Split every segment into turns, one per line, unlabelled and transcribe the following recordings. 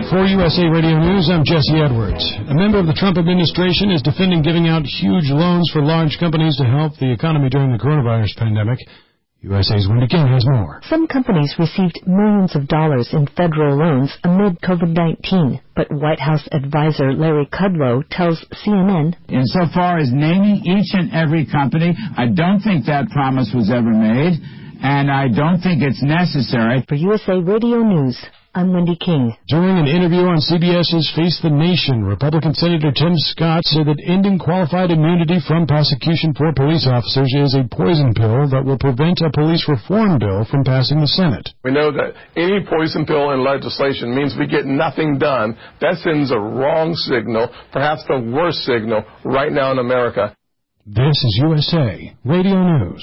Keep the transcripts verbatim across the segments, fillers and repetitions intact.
For U S A Radio News, I'm Jesse Edwards. A member of the Trump administration is defending giving out huge loans for large companies to help the economy during the coronavirus pandemic. U S A's Wendy King has more.
Some companies received millions of dollars in federal loans amid COVID nineteen, but White House advisor Larry Kudlow tells C N N,
Insofar as naming each and every company, I don't think that promise was ever made, and I don't think it's necessary.
For U S A Radio News, I'm Wendy King.
During an interview on CBS's Face the Nation, Republican Senator Tim Scott said that ending qualified immunity from prosecution for police officers is a poison pill that will prevent a police reform bill from passing the Senate.
We know that any poison pill in legislation means we get nothing done. That sends a wrong signal, perhaps the worst signal right now in America.
This is U S A Radio News.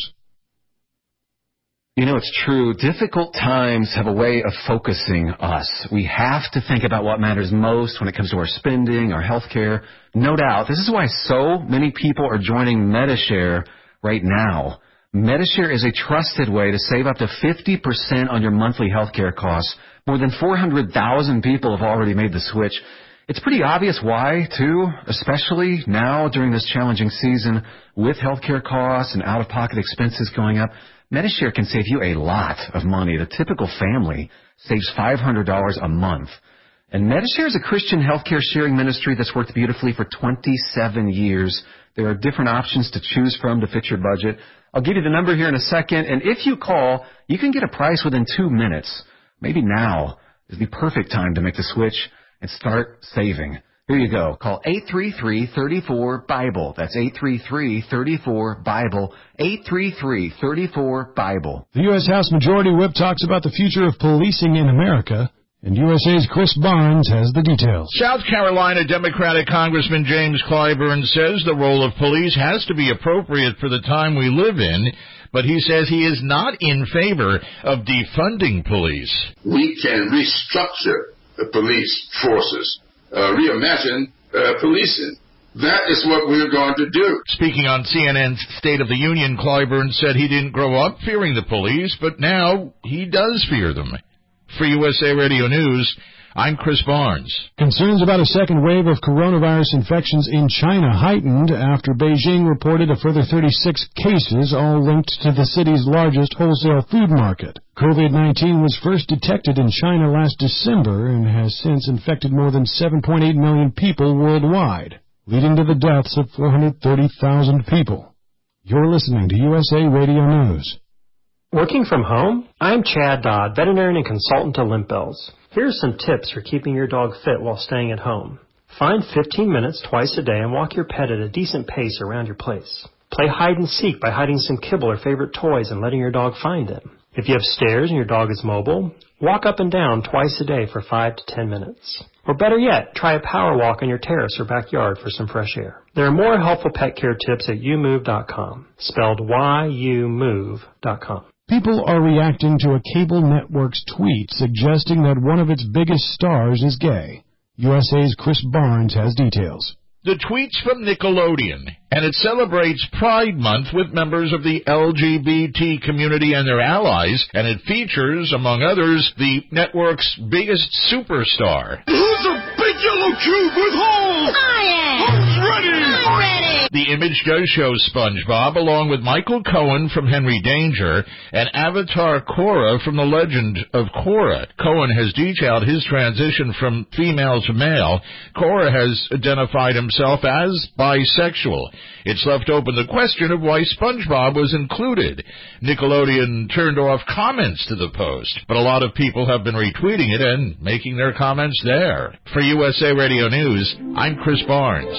You know, it's true. Difficult times have a way of focusing us. We have to think about what matters most when it comes to our spending, our health care. No doubt. This is why so many people are joining Medi-Share right now. Medi-Share is a trusted way to save up to fifty percent on your monthly health care costs. More than four hundred thousand people have already made the switch. It's pretty obvious why, too, especially now during this challenging season with health care costs and out-of-pocket expenses going up. Medi-Share can save you a lot of money. The typical family saves five hundred dollars a month. And Medi-Share is a Christian healthcare sharing ministry that's worked beautifully for twenty-seven years. There are different options to choose from to fit your budget. I'll give you the number here in a second, and if you call, you can get a price within two minutes. Maybe now is the perfect time to make the switch and start saving. Here you go. Call eight three three, three four, BIBLE. That's eight three three, three four, BIBLE. eight three three, three four, BIBLE.
The U S House Majority Whip talks about the future of policing in America, and U S A's Chris Barnes has the details.
South Carolina Democratic Congressman James Clyburn says the role of police has to be appropriate for the time we live in, but he says he is not in favor of defunding police.
We can restructure the police forces. Uh, reimagine uh, policing. That is what we're going to do.
Speaking on C N N's State of the Union, Clyburn said he didn't grow up fearing the police, but now he does fear them. For U S A Radio News, I'm Chris Barnes.
Concerns about a second wave of coronavirus infections in China heightened after Beijing reported a further thirty-six cases, all linked to the city's largest wholesale food market. COVID nineteen was first detected in China last December and has since infected more than seven point eight million people worldwide, leading to the deaths of four hundred thirty thousand people. You're listening to U S A Radio News.
Working from home? I'm Chad Dodd, veterinarian and consultant to Limp Bells. Here are some tips for keeping your dog fit while staying at home. Find fifteen minutes twice a day and walk your pet at a decent pace around your place. Play hide and seek by hiding some kibble or favorite toys and letting your dog find them. If you have stairs and your dog is mobile, walk up and down twice a day for five to ten minutes. Or better yet, try a power walk on your terrace or backyard for some fresh air. There are more helpful pet care tips at you move dot com, spelled Y U move dot com.
People are reacting to a cable network's tweet suggesting that one of its biggest stars is gay. U S A's Chris Barnes has details.
The tweet's from Nickelodeon, and it celebrates Pride Month with members of the L G B T community and their allies, and it features, among others, the network's biggest superstar.
Who's a big yellow cube with holes?
I am.
Who's ready?
I'm ready.
The image does show SpongeBob, along with Michael Cohen from Henry Danger and Avatar Korra from The Legend of Korra. Cohen has detailed his transition from female to male. Korra has identified himself as bisexual. It's left open the question of why SpongeBob was included. Nickelodeon turned off comments to the post, but a lot of people have been retweeting it and making their comments there. For U S A Radio News, I'm Chris Barnes.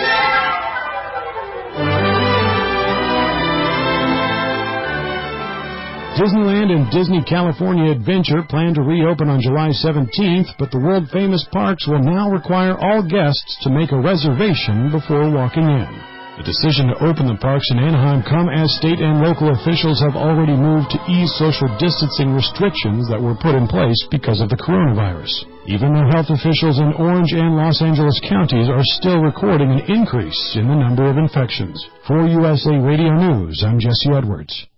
Disneyland and Disney California Adventure plan to reopen on July seventeenth, but the world-famous parks will now require all guests to make a reservation before walking in. The decision to open the parks in Anaheim come as state and local officials have already moved to ease social distancing restrictions that were put in place because of the coronavirus. Even though health officials in Orange and Los Angeles counties are still recording an increase in the number of infections. For U S A Radio News, I'm Jesse Edwards.